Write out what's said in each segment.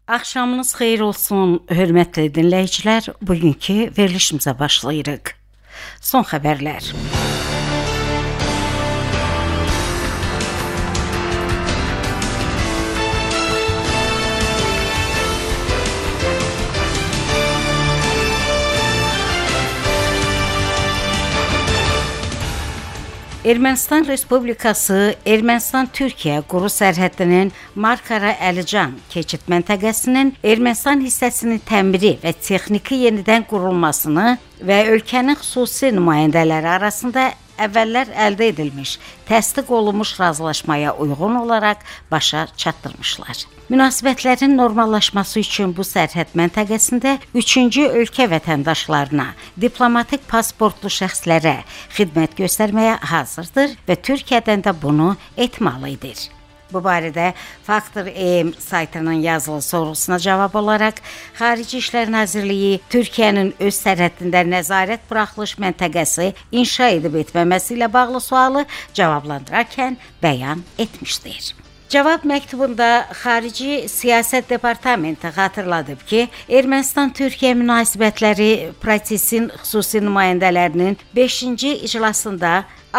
Axşamınız xeyir olsun, hörmətli dinləyicilər. Bugünkü verilişimizə başlayırıq. Son xəbərlər. Ermənistan Respublikası Ermənistan-Türkiyə quru sərhədinin Markara-Əlican keçid məntəqəsinin Ermənistan hissəsinin təmiri və texniki yenidən qurulmasını və ölkənin xüsusi nümayəndələri arasında əvvəllər əldə edilmiş, təsdiq olunmuş razılaşmaya uyğun olaraq başa çatdırmışlar. Münasibətlərin normallaşması üçün bu sərhəd məntəqəsində üçüncü ölkə vətəndaşlarına, diplomatik pasportlu şəxslərə xidmət göstərməyə hazırdır və Türkiyədən də bunu etməlidir. Bu barədə Faktor.am saytının yazılı sorğusuna cavab olaraq Xarici İşlər Nazirliyi Türkiyənin öz sərhədində nəzarət buraxılış məntəqəsi inşa edib etməməsi ilə bağlı sualı cavablandırarkən bəyan etmişdir. Cavab məktubunda Xarici Siyasət Departamenti xatırladıb ki, Ermənistan-Türkiyə münasibətləri prosesin xüsusi nümayəndələrinin 5-ci iclasında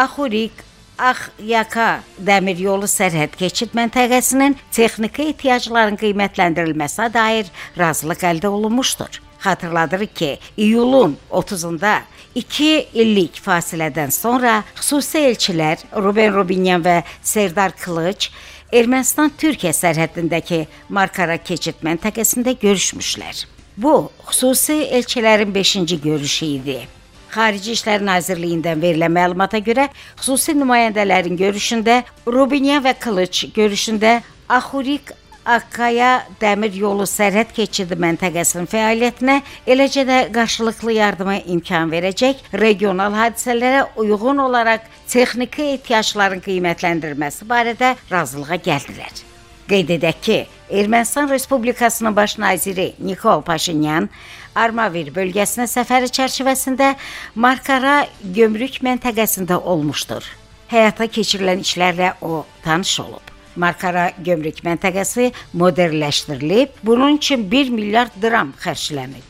Axurik-Axyaka dəmir yolu sərhəd keçid məntəqəsinin texniki ehtiyacların qiymətləndirilməsinə dair razılıq əldə olunmuşdur. Xatırladırıq ki, iyulun 30-da 2 illik fasilədən sonra xüsusi elçilər Ruben Rubinyan və Serdar Kılıç Ermənistan-Türkiyə sərhədindəki Markara keçid məntəqəsində görüşmüşlər. Bu, xüsusi elçilərin 5-ci görüşü idi. Xarici İşlər Nazirliyindən verilən məlumata görə, xüsusi nümayəndələrin görüşündə Rubinyan və Kılıç görüşündə Axurik-Axyaka dəmir yolu sərhəd keçidi məntəqəsinin fəaliyyətinə, eləcə də qarşılıqlı yardıma imkan verəcək regional hadisələrə uyğun olaraq texniki ehtiyacların qiymətləndirilməsi barədə razılığa gəldilər. Qeyd edək ki, Ermənistan Respublikasının baş naziri Nikol Paşinyan Armavir bölgəsinə səfəri çərçivəsində Markara gömrük məntəqəsində olmuşdur. Həyata keçirilən işlərlə o tanış olub. Markara gömrük məntəqəsi modernləşdirilib, bunun üçün 1 milyard dram xərclənib.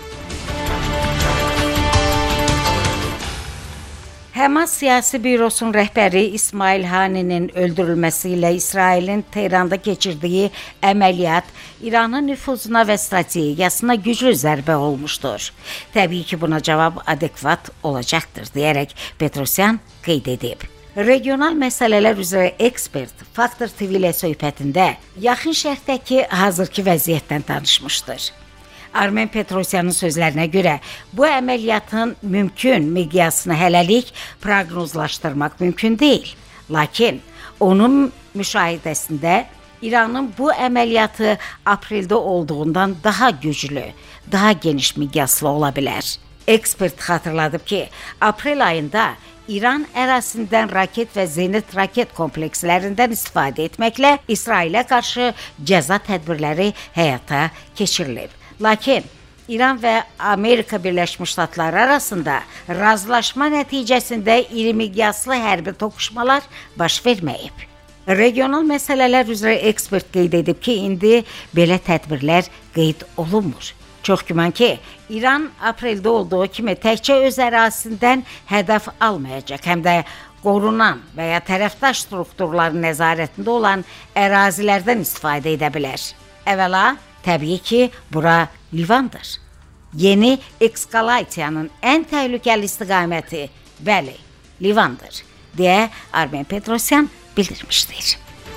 Həmas siyasi bürosunun rəhbəri İsmail Haninin öldürülməsi ilə İsrailin Tehranda keçirdiyi əməliyyat İranın nüfuzuna və strategiyasına güclü zərbə olmuşdur. Təbii ki, buna cavab adekvat olacaqdır, deyərək Petrosyan qeyd edib. Regional məsələlər üzrə ekspert Faktor TV ilə söhbətində Yaxın Şərqdəki hazırki vəziyyətdən danışmışdır. Armen Petrosyanın sözlərinə görə bu əməliyyatın mümkün miqyasını hələlik proqnozlaşdırmaq mümkün deyil. Lakin onun müşahidəsində İranın bu əməliyyatı apreldə olduğundan daha güclü, daha geniş miqyaslı ola bilər. Ekspert xatırladıb ki, aprel ayında İran ərazisindən raket və zenit raket komplekslərindən istifadə etməklə İsrailə qarşı cəza tədbirləri həyata keçirilib. Lakin İran və Amerika Birləşmiş Ştatları arasında razılaşma nəticəsində iri miqyaslı hərbi toqquşmalar baş verməyib. Regional məsələlər üzrə ekspert qeyd edib ki, indi belə tədbirlər qeyd olunmur. Çox güman ki, İran apreldə olduğu kimi təkcə öz ərazisindən hədəf almayacaq, həm də qorunan və ya tərəfdaş strukturların nəzarətində olan ərazilərdən istifadə edə bilər. Əvvəla, təbii ki, bura Livandır. Yeni ekskalasiyanın ən təhlükəli istiqaməti, bəli, Livandır, deyə Armen Petrosyan bildirmişdir.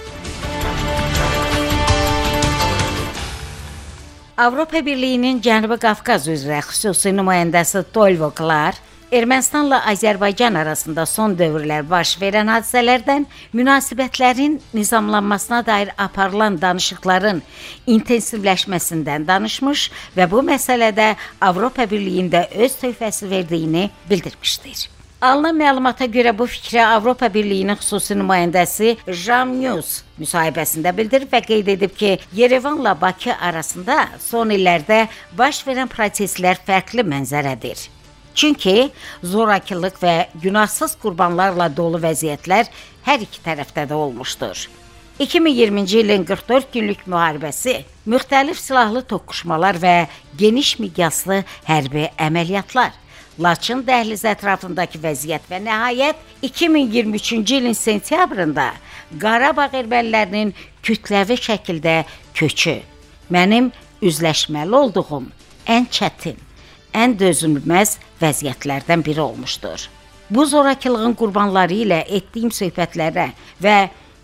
Avropa Birliyinin Cənubi Qafqaz üzrə xüsusi nümayəndəsi Tolvo Klar, Ermənistanla Azərbaycan arasında son dövrlər baş verən hadisələrdən münasibətlərin nizamlanmasına dair aparılan danışıqların intensivləşməsindən danışmış və bu məsələdə Avropa Birliyində öz töhfəsi verdiyini bildirmişdir. Alınan məlumata görə bu fikrə Avropa Birliyinin xüsusi nümayəndəsi Jean News müsahibəsində bildirib və qeyd edib ki, Yerevanla Bakı arasında son illərdə baş verən proseslər fərqli mənzərədir. Çünki zorakılıq və günahsız qurbanlarla dolu vəziyyətlər hər iki tərəfdə də olmuşdur. 2020-ci ilin 44 günlük müharibəsi, müxtəlif silahlı toqquşmalar və geniş miqyaslı hərbi əməliyyatlar, Laçın dəhlizi ətrafındakı vəziyyət və nəhayət 2023-cü ilin sentyabrında Qarabağ ermənilərinin kütləvi şəkildə köçü mənim üzləşməli olduğum ən çətin, ən dözülməz vəziyyətlərdən biri olmuşdur. Bu zorakılığın qurbanları ilə etdiyim söhbətlərə və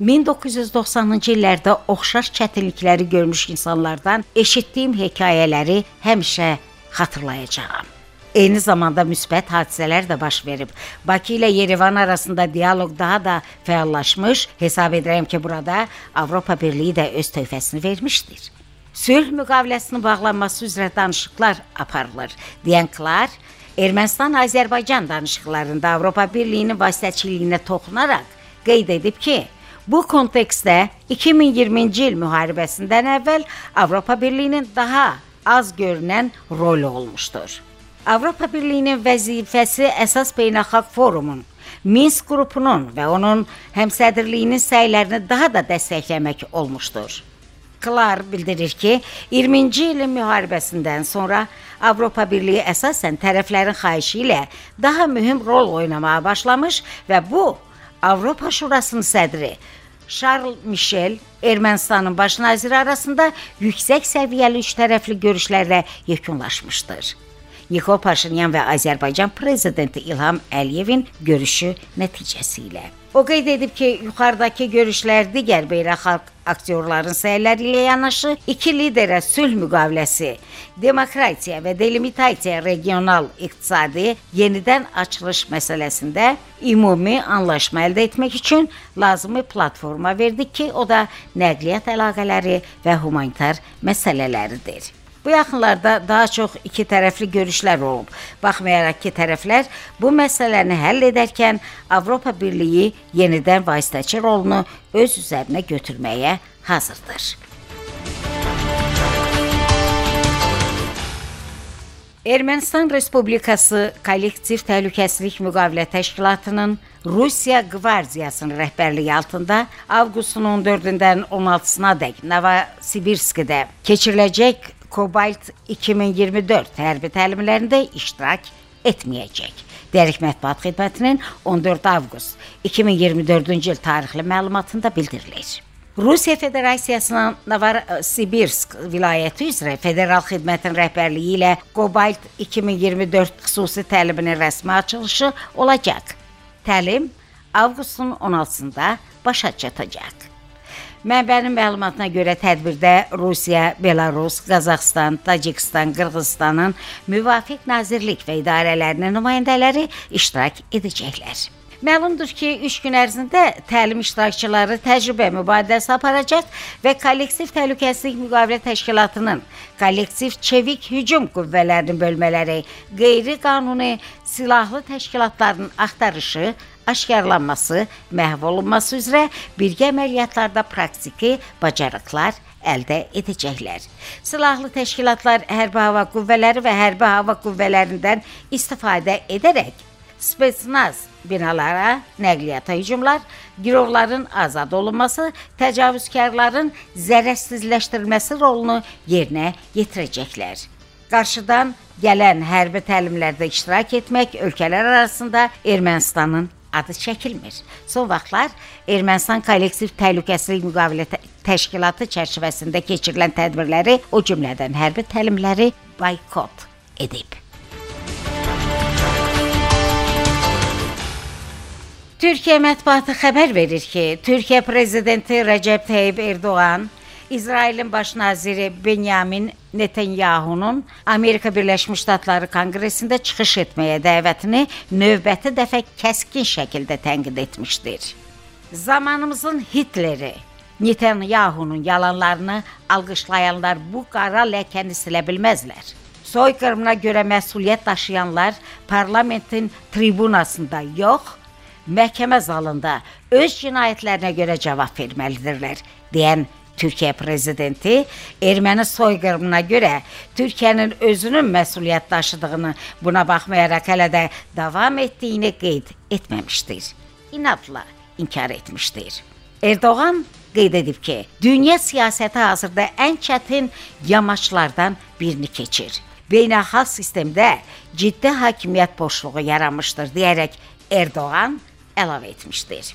1990-cı illərdə oxşar çətinlikləri görmüş insanlardan eşitdiyim hekayələri həmişə xatırlayacağam. Eyni zamanda müsbət hadisələr də baş verib. Bakı ilə Yerevan arasında dialoq daha da fəallaşmış, hesab edirəm ki, burada Avropa Birliyi də öz töhfəsini vermişdir. Sülh müqaviləsinin bağlanması üzrə danışıqlar aparılır, deyən Klar, Ermənistan-Azərbaycan danışıqlarında Avropa Birliyinin vasitəçiliyinə toxunaraq qeyd edib ki, bu kontekstdə 2020-ci il müharibəsindən əvvəl Avropa Birliyinin daha az görünən rolu olmuşdur. Avropa Birliyinin vəzifəsi əsas beynəlxalq forumun, Minsk qrupunun və onun həmsədrliyinin səylərini daha da dəstəkləmək olmuşdur. Klar bildirir ki, 20-ci ilin müharibəsindən sonra Avropa Birliyi əsasən tərəflərin xahişi ilə daha mühüm rol oynamağa başlamış və bu, Avropa Şurasının sədri Charles Michel, Ermənistanın baş naziri arasında yüksək səviyyəli üçtərəfli görüşlərlə yekunlaşmışdır. Nikol Paşinyan və Azərbaycan prezidenti İlham Əliyevin görüşü nəticəsilə. O qeyd edib ki, yuxarıdakı görüşlər digər beynəlxalq aktyorların səyləri ilə yanaşı iki liderə sülh müqaviləsi, demokratiya və delimitasiya regional iqtisadi yenidən açılış məsələsində ümumi anlaşma əldə etmək üçün lazımi platforma verdik ki, o da nəqliyyat əlaqələri və humanitar məsələləridir. Bu yaxınlarda daha çox iki tərəfli görüşlər olub. Baxmayaraq ki, tərəflər bu məsələni həll edərkən Avropa Birliyi yenidən vasitəçi rolunu öz üzərinə götürməyə hazırdır. Ermənistan Respublikası Kollektiv Təhlükəsizlik Müqavilə Təşkilatının Rusiya Qvardiyasının rəhbərliyi altında avqustun 14-dən 16-sına dək Novosibirskdə keçiriləcək Kobalt 2024 hərbi təlimlərində iştirak etməyəcək. Dərk Mətbuat Xidmətinin 14 avqust 2024-cü il tarixli məlumatında bildirilir. Rusiya Federasiyasının Novosibirsk vilayəti üzrə Federal Xidmətin rəhbərliyi ilə Kobalt 2024 xüsusi təliminin rəsmi açılışı olacaq. Təlim avqustun 16-sında başa çatacaq. Mənbənin məlumatına görə tədbirdə Rusiya, Belarus, Qazaxıstan, Tacikistan, Qırğızstanın müvafiq nazirlik və idarələrinin nümayəndələri iştirak edəcəklər. Məlumdur ki, 3 gün ərzində təlim iştirakçıları təcrübə mübadiləsi aparacaq və Kollektiv Təhlükəsizlik Müqavilə Təşkilatının kollektiv çevik hücum qüvvələrinin bölmələri, qeyri-qanuni silahlı təşkilatların axtarışı, aşkarlanması, məhv olunması üzrə birgə əməliyyatlarda praktiki bacarıqlar əldə edəcəklər. Silahlı təşkilatlar hərbi hava qüvvələri və hərbi hava qüvvələrindən istifadə edərək spetsnaz binalara, nəqliyyata hücumlar, girovların azad olunması, təcavüzkarların zərərsizləşdirilməsi rolunu yerinə yetirəcəklər. Qarşıdan gələn hərbi təlimlərdə iştirak etmək ölkələr arasında Ermənistanın adı çəkilmir. Son vaxtlar Ermənistan Kollektiv Təhlükəsizlik Müqavilə Təşkilatı çərçivəsində keçirilən tədbirləri, o cümlədən hərbi təlimləri boykot edib. Türkiyə mətbuatı xəbər verir ki, Türkiyə prezidenti Rəcəb Tayyip Erdoğan, İsrailin baş naziri Benyamin Netanyahunun Amerika Birləşmiş Ştatları Konqresində çıxış etməyə dəvətini növbəti dəfə kəskin şəkildə tənqid etmişdir. Zamanımızın Hitleri, Netanyahunun yalanlarını alqışlayanlar bu qara ləkəni silə bilməzlər. Soyqırımına görə məsuliyyət daşıyanlar parlamentin tribunasında yox, məhkəmə zalında öz cinayətlərinə görə cavab verməlidirlər, deyən Türkiyə prezidenti erməni soyqırımına görə Türkiyənin özünün məsuliyyət daşıdığını, buna baxmayaraq hələ də davam etdiyini qeyd etməmişdir. İnadla inkar etmişdir. Erdoğan qeyd edib ki, dünya siyasəti hazırda ən çətin yamaçlardan birini keçir. Beynəlxalq sistemdə ciddi hakimiyyət boşluğu yaranmışdır deyərək Erdoğan əlavə etmişdir.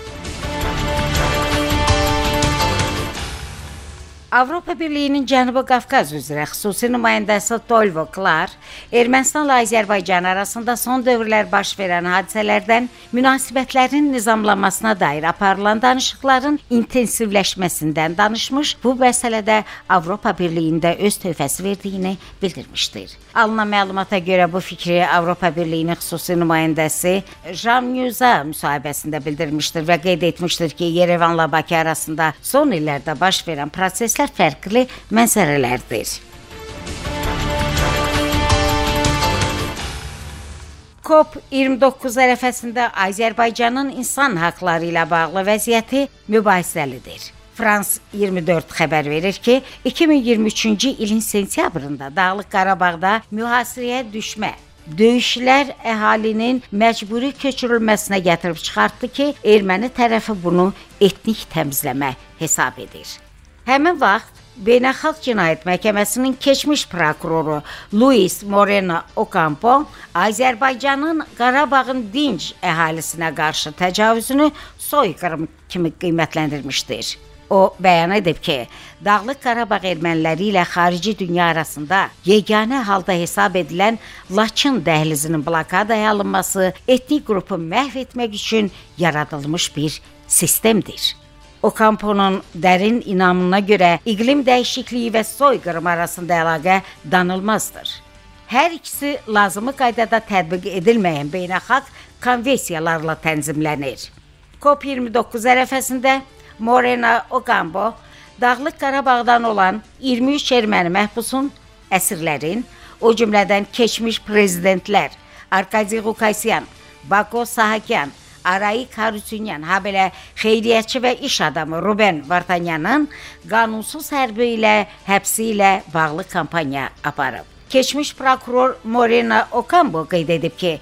Avropa Birliyinin Cənubi Qafqaz üzrə xüsusi nümayəndəsi Tolvo Klar, Ermənistanla Azərbaycan arasında son dövrlər baş verən hadisələrdən münasibətlərin nizamlanmasına dair aparılan danışıqların intensivləşməsindən danışmış, bu məsələdə Avropa Birliyində öz töhfəsi verdiyini bildirmişdir. Alınan məlumata görə bu fikri Avropa Birliyinin xüsusi nümayəndəsi Jean Musa müsahibəsində bildirmişdir və qeyd etmişdir ki, Yerevanla Bakı arasında son illərdə baş verən proseslər fərqli mənzərələrdir. COP29 ərəfəsində Azərbaycanın insan haqları ilə bağlı vəziyyəti mübahisəlidir. Frans 24 xəbər verir ki, 2023-cü ilin sentyabrında Dağlıq Qarabağda mühasirəyə düşmə, döyüşlər əhalinin məcburi köçürülməsinə gətirib çıxartdı ki, erməni tərəfi bunu etnik təmizləmə hesab edir. Həmin vaxt Beynəlxalq Cinayət Məhkəməsinin keçmiş prokuroru Luis Moreno Ocampo Azərbaycanın Qarabağın dinc əhalisinə qarşı təcavüzünü soyqırım kimi qiymətləndirmişdir. O bəyan edib ki, Dağlıq Qarabağ erməniləri ilə xarici dünya arasında yeganə halda hesab edilən Laçın dəhlizinin blokadaya alınması etnik qrupu məhv etmək üçün yaradılmış bir sistemdir. Ocampo'nun dərin inamına görə iqlim dəyişikliyi və soyqırım arasında əlaqə danılmazdır. Hər ikisi lazımi qaydada tətbiq edilməyən beynəlxalq konvensiyalarla tənzimlənir. COP29 ərəfəsində Moreno Ocampo Dağlıq Qarabağdan olan 23 erməni məhbusun, əsirlərin, o cümlədən keçmiş prezidentlər Arkadi Qukasyan, Bako Sahakyan, Arayik Harutyunyan, habelə xeyriyyətçi və iş adamı Ruben Vartanyanın qanunsuz hərbi ilə, həbsi ilə bağlı kampaniya aparıb. Keçmiş prokuror Moreno Ocampo qeyd edib ki,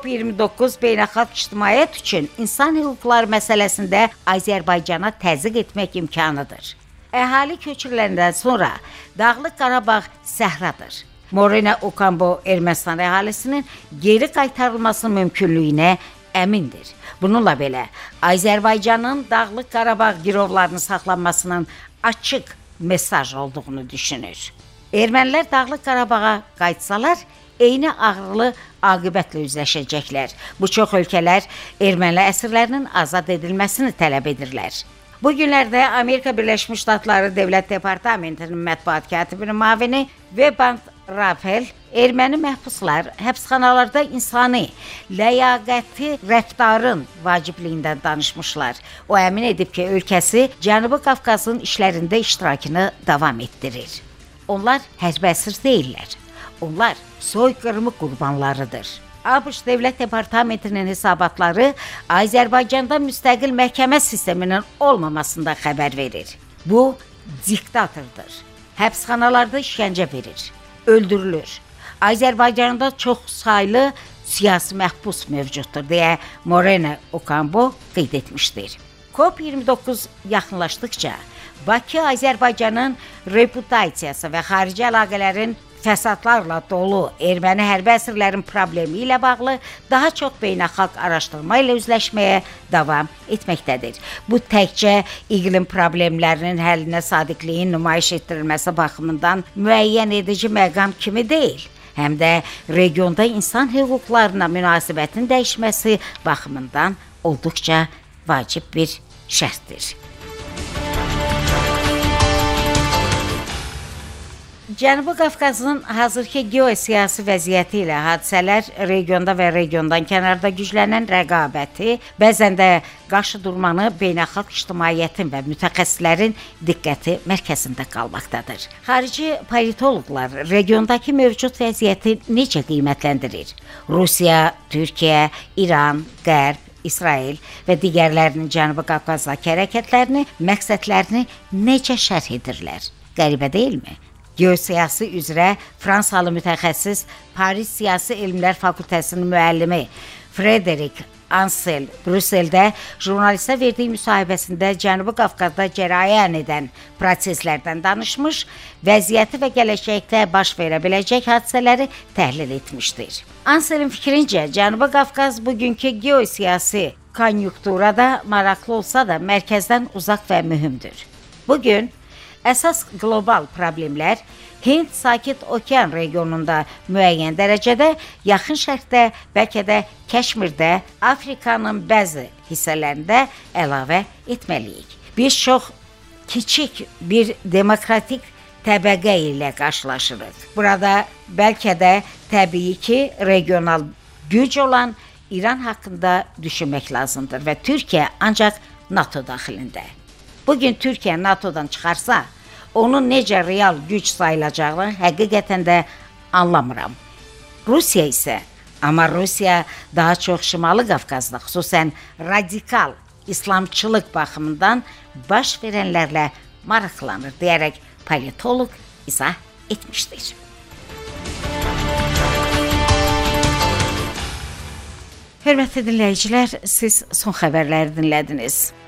COP29 beynəlxalq ictimaiyyət üçün insan hüquqları məsələsində Azərbaycana təzyiq etmək imkanıdır. Əhali köçürüləndən sonra Dağlıq Qarabağ səhradır. Moreno Ocampo Ermənistan əhalisinin geri qaytarılması mümkünlüyünə əmindir. Bununla belə, Azərbaycanın Dağlıq Qarabağ girovlarını saxlanmasının açıq mesaj olduğunu düşünür. Ermənilər Dağlıq Qarabağa qayıtsalar, eyni ağırlı aqibətlə üzləşəcəklər. Bu çox ölkələr erməni əsirlərinin azad edilməsini tələb edirlər. Bu günlərdə Amerika Birləşmiş Ştatları Dövlət Departamentinin mətbuat katibinin müavini Vebant Rafael erməni məhbuslar həbsxanalarda insani, ləyaqəti rəftarın vacibliyindən danışmışlar. O əmin edib ki, ölkəsi Cənubi Qafqazın işlərində iştirakını davam etdirir. Onlar hərbi əsir deyillər. Onlar soyqırımı qurbanlarıdır. ABŞ Dövlət Departamentinin hesabatları Azərbaycanda müstəqil məhkəmə sisteminin olmamasında xəbər verir. Bu diktatordur. Həbsxanalarda işgəncə verir, öldürülür. Azərbaycanda çox saylı siyasi məhbus mövcuddur deyə Moreno Ocampo qeyd etmişdir. COP29 yaxınlaşdıqca Bakı Azərbaycanın reputasiyası və xarici əlaqələrin fəsadlarla dolu erməni hərbi əsirlərin problemi ilə bağlı daha çox beynəlxalq araşdırma ilə üzləşməyə davam etməkdədir. Bu təkcə iqlim problemlərinin həllinə sadiqliyin nümayiş etdirilməsi baxımından müəyyən edici məqam kimi deyil, həm də regionda insan hüquqlarına münasibətin dəyişməsi baxımından olduqca vacib bir şərtdir. Cənubi Qafqazın hazırki geosiyasi vəziyyəti ilə hadisələr regionda və regiondan kənarda güclənən rəqabəti, bəzən də qarşı durmanı beynəlxalq ictimaiyyətin və mütəxəssislərin diqqəti mərkəzində qalmaqdadır. Xarici politoloqlar regiondakı mövcud vəziyyəti necə qiymətləndirir? Rusiya, Türkiyə, İran, Qərb, İsrail və digərlərinin Cənubi Qafqazdakı hərəkətlərini, məqsədlərini necə şərh edirlər? Qəribə deyilmi? Geosiyasi üzrə Fransalı mütəxəssis Paris Siyasi Elmlər Fakültəsinin müəllimi Frederic Ansel Brüsseldə jurnalistə verdiyi müsahibəsində Cənubi Qafqazda cərəyan edən proseslərdən danışmış, vəziyyəti və gələcəkdə baş verə biləcək hadisələri təhlil etmişdir. Anselin fikrincə, Cənubi Qafqaz bugünkü geosiyasi konjunkturada maraqlı olsa da mərkəzdən uzaq və mühümdür. Bugün əsas qlobal problemlər Hind Sakit Okean regionunda müəyyən dərəcədə, Yaxın Şərqdə, bəlkə də Kəşmirdə, Afrikanın bəzi hissələrində əlavə etməliyik. Biz çox kiçik bir demokratik təbəqə ilə qarşılaşırıq. Burada bəlkə də təbii ki, regional güc olan İran haqqında düşünmək lazımdır və Türkiyə ancaq NATO daxilində. Bugün Türkiyə NATO'dan çıxarsa, onun necə real güc sayılacağını həqiqətən də anlamıram. Rusiya isə, amma Rusiya daha çox Şimali Qafqazda, xüsusən radikal İslamçılıq baxımından baş verənlərlə maraqlanır, deyərək politoloq izah etmişdir. Hörmətli dinləyicilər, siz son xəbərləri dinlədiniz.